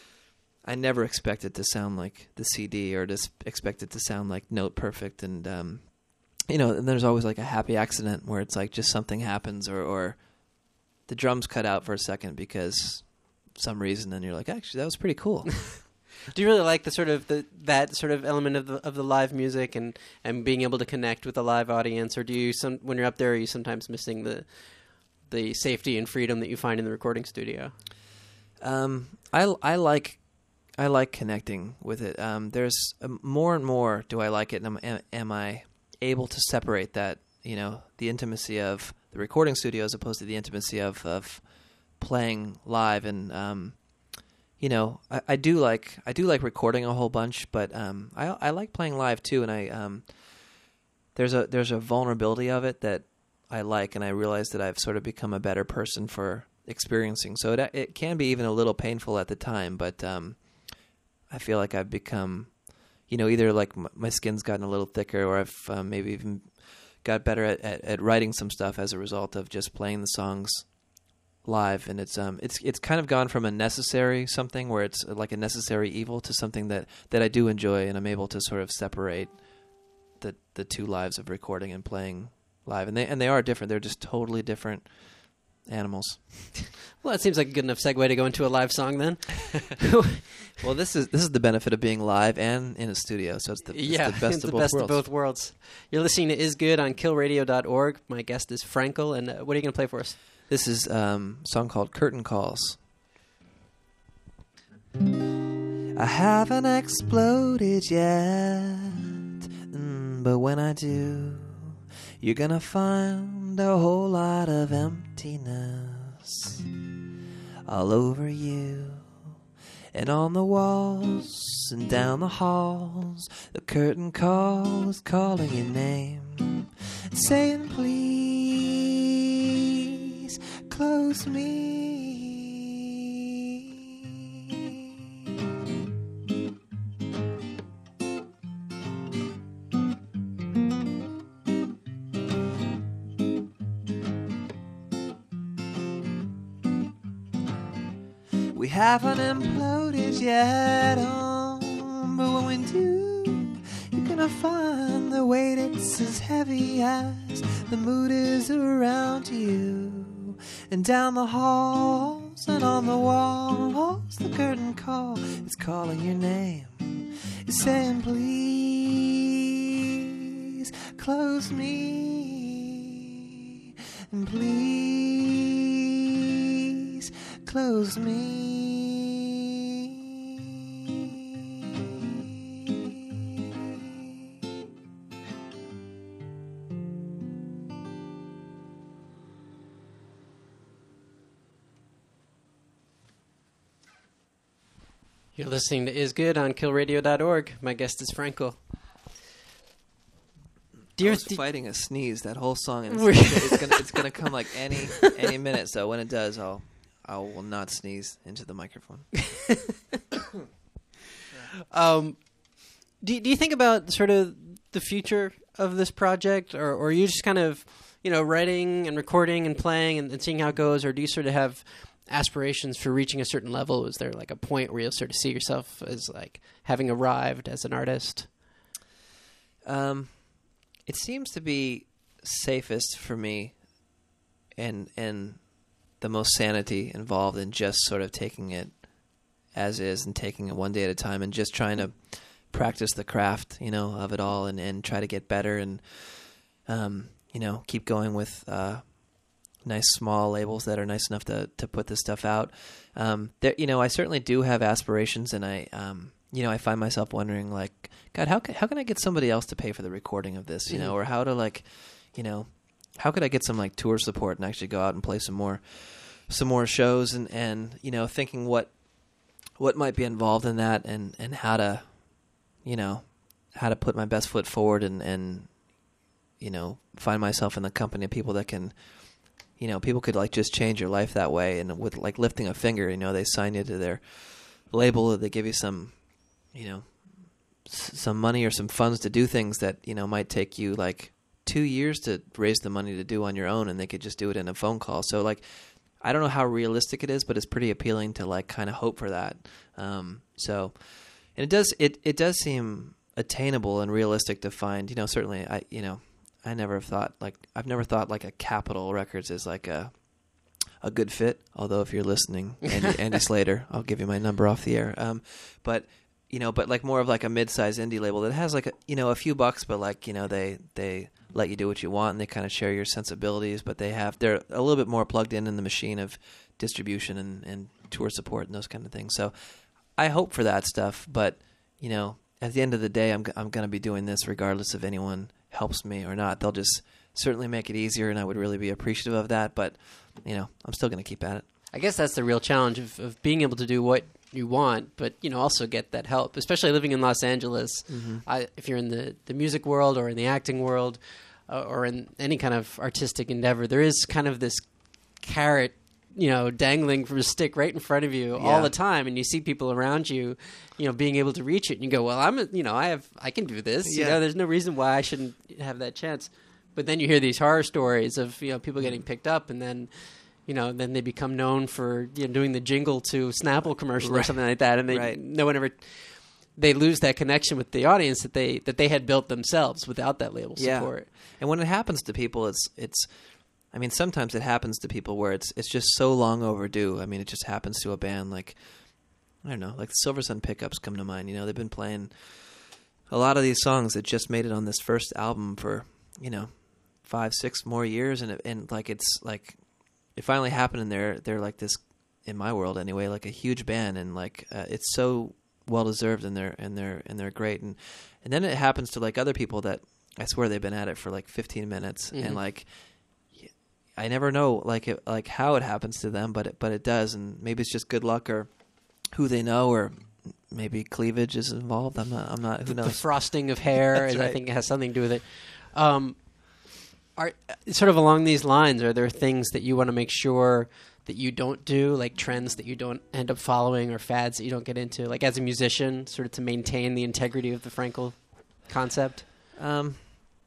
I never expect it to sound like the C D or just expect it to sound like note perfect. And um, you know, and there's always like a happy accident where it's like just something happens, or or the drums cut out for a second because some reason, and you're like, actually that was pretty cool. Do you really like the sort of the, that sort of element of the of the live music and, and being able to connect with the live audience, or do you some when you're up there, are you sometimes missing the the safety and freedom that you find in the recording studio? Um, I I like I like connecting with it. Um, there's um, more and more do I like it, and am, am I able to separate that, you know, the intimacy of the recording studio as opposed to the intimacy of of playing live. And um, you know, I, I do like I do like recording a whole bunch, but um, I I like playing live too. And I um, there's a there's a vulnerability of it that I like, and I realize that I've sort of become a better person for experiencing. So it it can be even a little painful at the time, but um, I feel like I've become, you know, either like my, my skin's gotten a little thicker, or I've um, maybe even got better at, at, at writing some stuff as a result of just playing the songs live. And it's um it's it's kind of gone from a necessary something where it's like a necessary evil to something that, that I do enjoy, and I'm able to sort of separate the the two lives of recording and playing live. And they and they are different. They're just totally different animals. Well, that seems like a good enough segue to go into a live song then. Well, this is this is the benefit of being live and in a studio. So it's the, it's yeah, the best, it's of, the both best worlds. of both worlds. You're listening to Is Good on kill radio dot org. My guest is Frankel, and uh, what are you going to play for us? This is um, a song called Curtain Calls. I haven't exploded yet, mm, but when I do, you're gonna find a whole lot of emptiness all over you, and on the walls and down the halls. The curtain call is calling your name, saying please close me. We haven't imploded yet, oh, but when we do, you're gonna find the weight it's as heavy as the mood is around you. And down the halls and on the walls, the curtain call is calling your name. It's saying, please close me, and please close me. You're listening to Is Good on kill radio dot org. My guest is Frankel. I was d- fighting a sneeze that whole song, and Were- it's, it's gonna it's gonna come like any any minute. So when it does, I'll I will not sneeze into the microphone. Um, do do you think about sort of the future of this project, or or are you just kind of, you know, writing and recording and playing and, and seeing how it goes, or do you sort of have aspirations for reaching a certain level? Is there like a point where you'll sort of see yourself as like having arrived as an artist? Um, it seems to be safest for me, and and the most sanity involved in just sort of taking it as is and taking it one day at a time and just trying to practice the craft, you know, of it all, and, and try to get better and, um, you know, keep going with uh, nice small labels that are nice enough to, to put this stuff out. Um, there, you know, I certainly do have aspirations, and I, um, you know, I find myself wondering, like, God, how can, how can I get somebody else to pay for the recording of this, you Mm-hmm. know, or how to, like, you know, how could I get some, like, tour support and actually go out and play some more, some more shows, and, and you know, thinking what, what might be involved in that, and, and how to, you know, how to put my best foot forward, and, and, you know, find myself in the company of people that can, you know, people could like just change your life that way. And with like lifting a finger, you know, they sign you to their label, they give you some, you know, s- some money or some funds to do things that, you know, might take you like two years to raise the money to do on your own, and they could just do it in a phone call. So like, I don't know how realistic it is, but it's pretty appealing to like kind of hope for that. Um, so, and it does, it, it does seem attainable and realistic to find, you know, certainly I, you know, I never have thought like, I've never thought like a Capitol Records is like a, a good fit. Although if you're listening, Andy, Andy Slater, I'll give you my number off the air. Um, but you know, but like more of like a mid-sized indie label that has like a, you know, a few bucks, but like, you know, they, they let you do what you want, and they kind of share your sensibilities, but they have, they're a little bit more plugged in in the machine of distribution and, and tour support and those kind of things. So I hope for that stuff, but you know, at the end of the day, I'm, I'm going to be doing this regardless if anyone helps me or not. They'll just certainly make it easier, and I would really be appreciative of that, but you know, I'm still going to keep at it. I guess that's the real challenge of, of being able to do what you want, but you know, also get that help, especially living in Los Angeles. Mm-hmm. I, if you're in the, the music world or in the acting world, uh, or in any kind of artistic endeavor, there is kind of this carrot, you know, dangling from a stick right in front of you Yeah. all the time, and you see people around you, you know, being able to reach it, and you go, well, I'm, a, you know, I have, I can do this. You Yeah. know, there's no reason why I shouldn't have that chance. But then you hear these horror stories of, you know, people getting picked up, and then, you know, then they become known for, you know, doing the jingle to Snapple commercial or Right. something like that, and they Right. no one ever, they lose that connection with the audience that they that they had built themselves without that label Yeah. support. And when it happens to people, it's it's. I mean, sometimes it happens to people where it's it's just so long overdue. I mean, it just happens to a band like, I don't know, like the Silver Sun Pickups come to mind. You know, they've been playing a lot of these songs that just made it on this first album for, you know, five, six more years, and it, and like it's like it finally happened, and they're they're like this, in my world anyway, like a huge band, and like uh, it's so well deserved, and they're and they're and they're great, and and then it happens to like other people that I swear they've been at it for like fifteen minutes, Mhm. and like I never know like it, like how it happens to them, but it, but it does, and maybe it's just good luck or who they know, or maybe cleavage is involved. I'm not. I'm not. Who The knows? frosting of hair, That's is, I right. think, it has something to do with it. Um, are sort of along these lines, are there things that you want to make sure that you don't do, like trends that you don't end up following or fads that you don't get into, like as a musician, sort of to maintain the integrity of the Frankel concept? Um,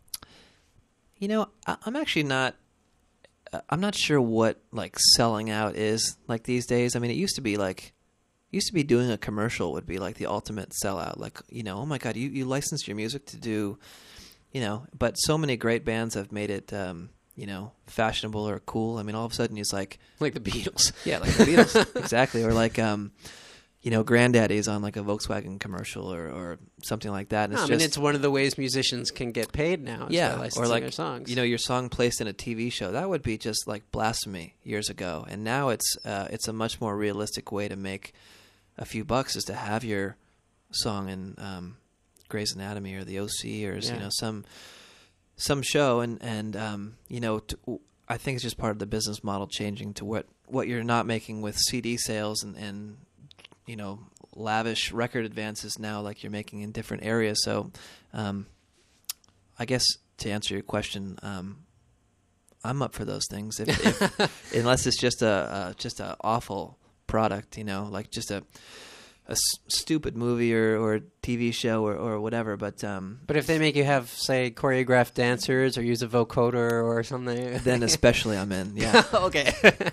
you know, I, I'm actually not. Uh, I'm not sure what like selling out is like these days. I mean, it used to be like, used to be doing a commercial would be like the ultimate sellout. Like, you know, oh my God, you you licensed your music to do, you know. But so many great bands have made it, um, you know, fashionable or cool. I mean, all of a sudden it's like Like the Beatles. yeah, like the Beatles, exactly, or like um. you know, Granddaddy's on like a Volkswagen commercial or, or something like that. And No, it's I mean, just, it's one of the ways musicians can get paid now. Is yeah, by licensing or like their songs. you know, your song placed in a T V show. That would be just like blasphemy years ago. And now it's uh, it's a much more realistic way to make a few bucks is to have your song in um, Grey's Anatomy or the O C or Yeah. you know some some show. And and um, you know, to, I think it's just part of the business model changing to what what you're not making with C D sales and and you know, lavish record advances now like you're making in different areas. So um, I guess to answer your question, um, I'm up for those things. If, if, unless it's just a, a just a awful product, you know, like just a a s- stupid movie or, or T V show or, or whatever. But um, But if they make you have, say, choreographed dancers or use a vocoder or something, then especially I'm in. Yeah. okay.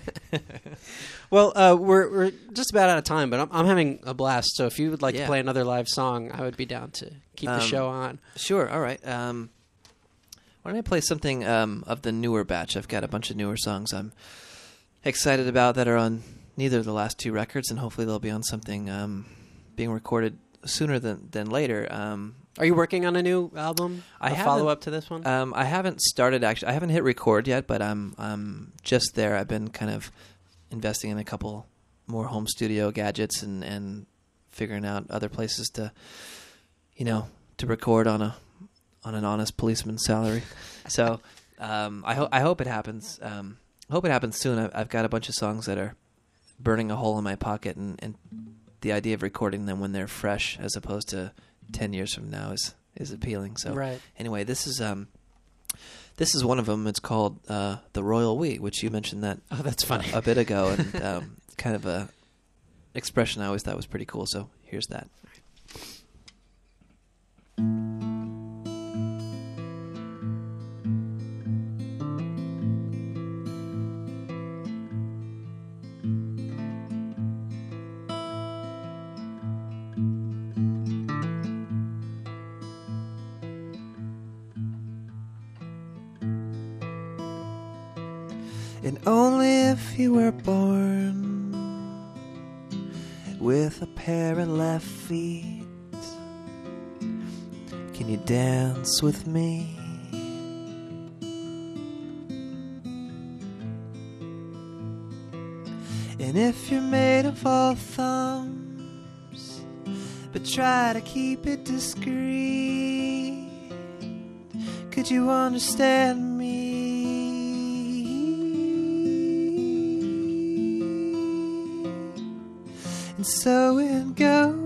Well, uh, we're we're just about out of time, but I'm I'm having a blast. So if you would like Yeah. to play another live song, I would be down to keep the Um, show on. Sure. All right. Um, why don't I play something um, of the newer batch? I've got a bunch of newer songs I'm excited about that are on neither of the last two records, and hopefully they'll be on something um, being recorded sooner than than later. Um, Are you working on a new album? I a haven't- follow up to this one. um, I haven't started actually. I haven't hit record yet, but I'm I'm just there. I've been kind of investing in a couple more home studio gadgets and, and figuring out other places to, you know, to record on a on an honest policeman's salary. So um, I hope I hope it happens. Um, I hope it happens soon. I've, I've got a bunch of songs that are burning a hole in my pocket, and, and the idea of recording them when they're fresh, as opposed to ten years from now, is is appealing. So Right. anyway, this is um this is one of them. It's called uh, the Royal We, which you mentioned that Oh, that's funny. a bit ago, and um, it's kind of a expression I always thought was pretty cool. So here's that. And only if you were born with a pair of left feet can you dance with me. And if you're made of all thumbs but try to keep it discreet, could you understand me? And so it goes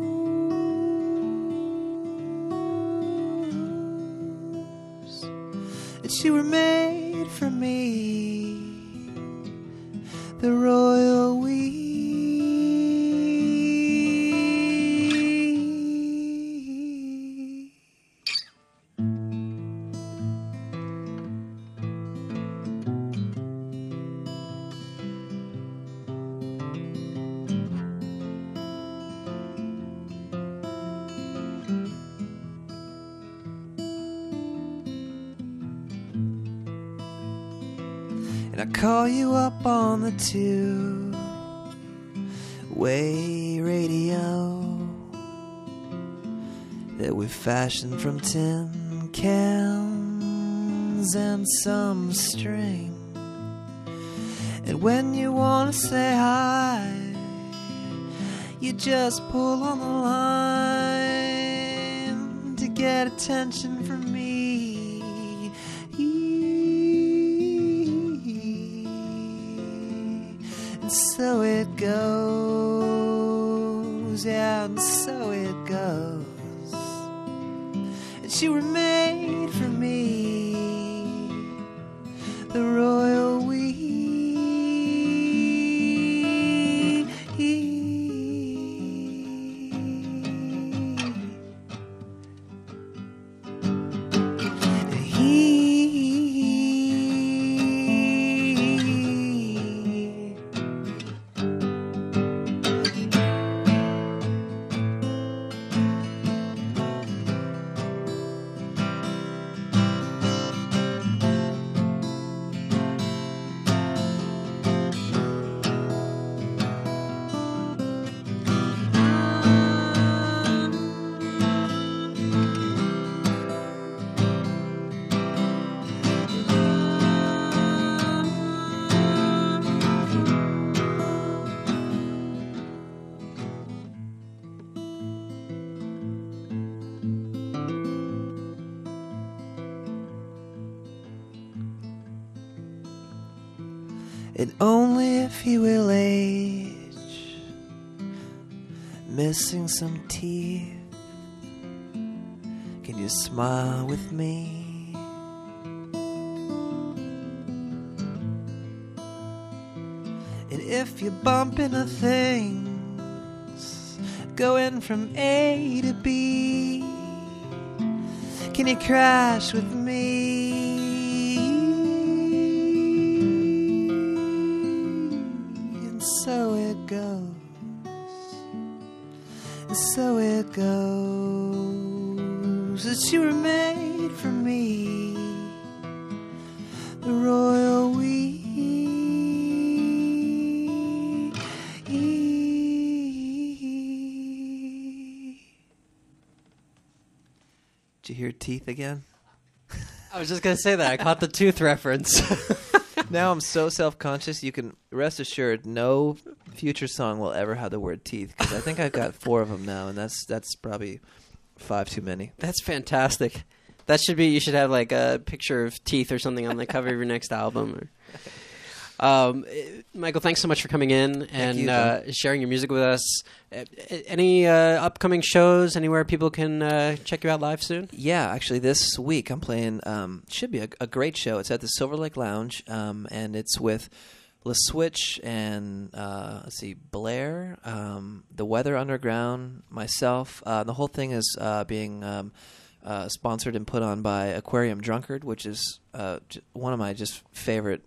that you were made for me, the royal we. And I call you up on the two-way radio that we fashioned from tin cans and some string. And when you want to say hi, you just pull on the line to get attention from me. And so it goes, yeah, and so it goes. And you were made for me, and only if you will age, missing some teeth, can you smile with me? And if you bump into things going from A to B, can you crash with me? And so it goes, and so it goes, that you were made for me, the royal we. Did you hear teeth again? I was just gonna say that I caught the tooth reference. Now I'm so self-conscious. You can rest assured, no future song will ever have the word teeth, because I think I've got four of them now, and that's that's probably five too many. That's fantastic. That should be. You should have like a picture of teeth or something on the cover of your next album. Or, um, eh, Michael, thanks so much for coming in and you, uh, sharing your music with us. Uh, any uh, upcoming shows? Anywhere people can uh, check you out live soon? Yeah, actually, this week I'm playing. Um, should be a, a great show. It's at the Silver Lake Lounge, um, and it's with La Switch and uh, let's see, Blair, um, The Weather Underground, myself. Uh, the whole thing is uh, being um, uh, sponsored and put on by Aquarium Drunkard, which is uh, j- one of my just favorite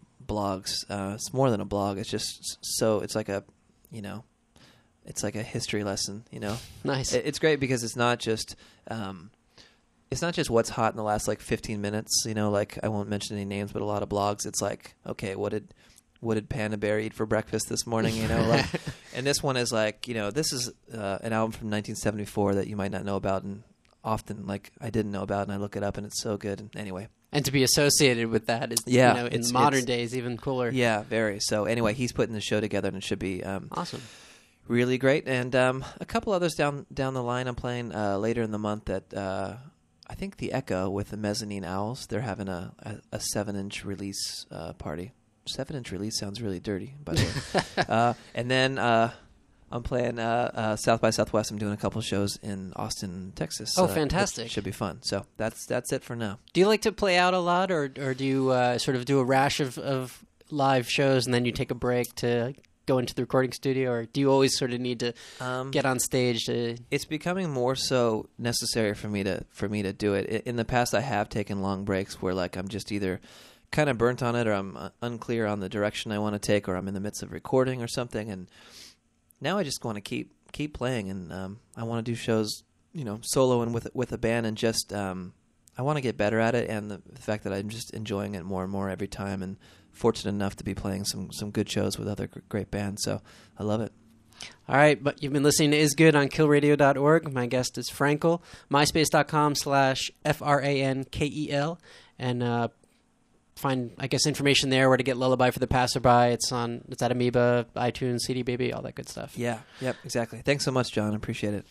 blogs. Uh, it's more than a blog. It's just so. It's like a, you know. It's like a history lesson, you know. Nice. It's great because it's not just um, it's not just what's hot in the last like fifteen minutes, you know. Like I won't mention any names, but a lot of blogs, it's like, okay, what did what did Panda Bear eat for breakfast this morning, you know? Like, and this one is like, you know, this is uh, an album from nineteen seventy-four that you might not know about, and often like I didn't know about, and I look it up, and it's so good. And anyway. And to be associated with that is, Yeah, you know, in it's- modern it's- days, even cooler. Yeah, very. So anyway, he's putting the show together, and it should be um, Awesome. really great. And um, a couple others down down the line. I'm playing uh, later in the month at uh, I think the Echo with the Mezzanine Owls. They're having a, a, a seven inch release uh, party. Seven inch release sounds really dirty, by the way. uh, and then uh, I'm playing uh, uh, South by Southwest. I'm doing a couple shows in Austin, Texas. Oh, uh, fantastic. which should be fun. So that's that's it for now. Do you like to play out a lot, or or do you uh, sort of do a rash of, of live shows and then you take a break to go into the recording studio, or do you always sort of need to Um, get on stage to? It's becoming more so necessary for me to for me to do it. I- In the past, I have taken long breaks where like I'm just either kind of burnt on it, or I'm uh, unclear on the direction I want to take, or I'm in the midst of recording or something. And now I just want to keep keep playing, and um, I want to do shows, you know, solo and with with a band, and just um, I want to get better at it. And the, the fact that I'm just enjoying it more and more every time, and fortunate enough to be playing some some good shows with other gr- great bands. So I love it. All right, but you've been listening to Is Good on kill radio dot org. My guest is Frankel, myspace.com slash F R A N K E L, and uh, find, I guess, information there where to get Lullaby for the Passerby. It's on, it's at Amoeba, iTunes, C D Baby, all that good stuff. Yeah. Yep. Exactly. Thanks so much, John. Appreciate it.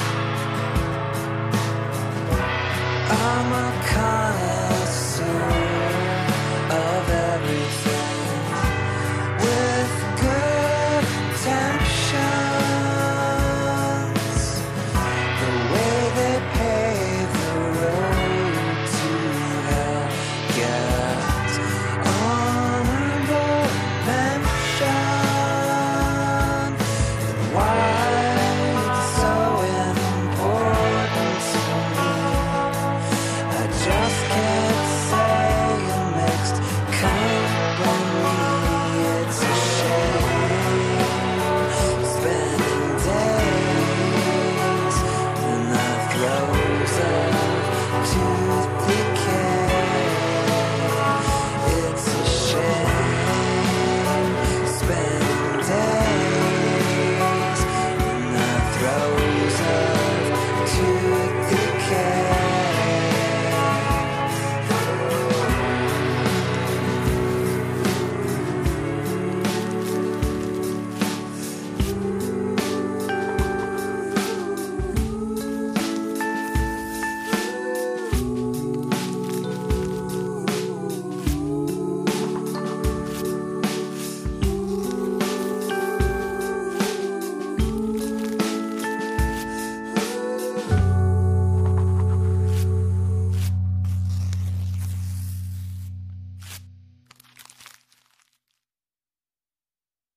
I'm a connoisseur.